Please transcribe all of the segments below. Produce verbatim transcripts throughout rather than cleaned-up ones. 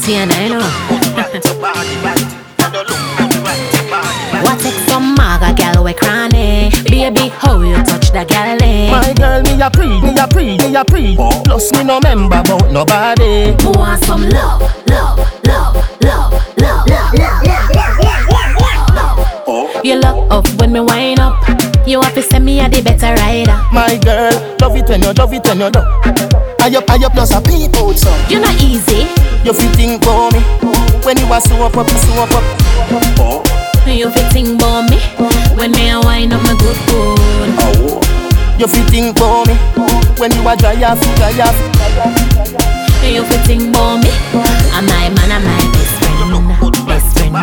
entertainer, you know. What take some maga gal we cranny? Baby, how you touch the gal? My girl, me a pre, me a pre, me a pre. Plus me no member about nobody. Who want some love, love, love, love, love, love, love, love, love, love. You lock up when me wind up. You have to send me a the better rider. My girl, love it when you, love it when you do. I up, I up, plus a people so. You're not easy. You fit think for me when you was so up, up, so up, up. Oh. You fit think for me when me a wind up my good food. Oh. You fit think for me when you a dry off, dry off. You fit think for me. I'm my man, I'm my best friend, best friend.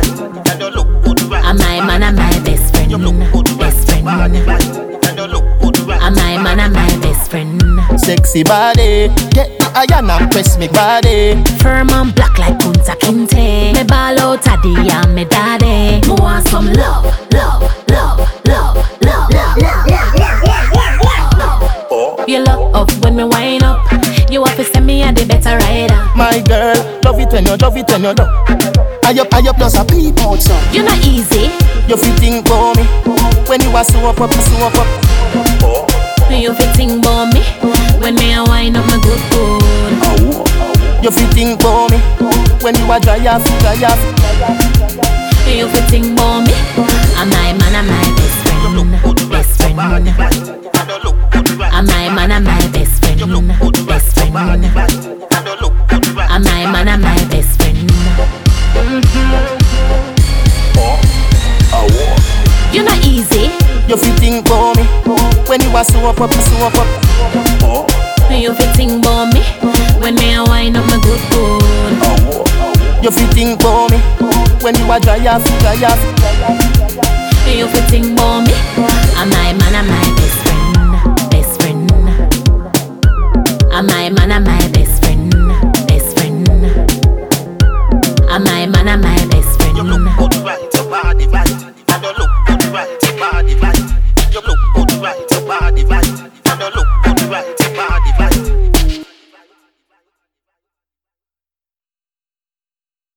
I'm my man, I'm my best friend, best friend. I'm my man, I'm my best friend. Sexy body, get the iron and press me body. Firm and black like Kunta Kinte. Me ball out a the and me daddy. Me want some love, love, love, love, love, love, love, love, love, love, love. You lock up when me wind up. You have to send me a the better rider. My girl, love it when you, love it when you do. I up, I up, plus a people so. You're not easy. You fit think for me when you was so up, up, so up, up. Oh. You fit think for me when me a wind up my good food. Oh. You fit think for me when you a dry off, dry off. You fit think for me. I'm my man, I'm my best friend, best friend. I'm my man, I'm my best friend, best friend. I'm my man, I'm my best friend. You're not easy. You fit think for me when you was so up, up, so up, up. Oh. You fit think for me when me a wind up my good food. Oh. You fit think for me when you a dry off, dry off. You fit think for me. I'm my man, I'm my best friend, best friend. I'm my man, I'm my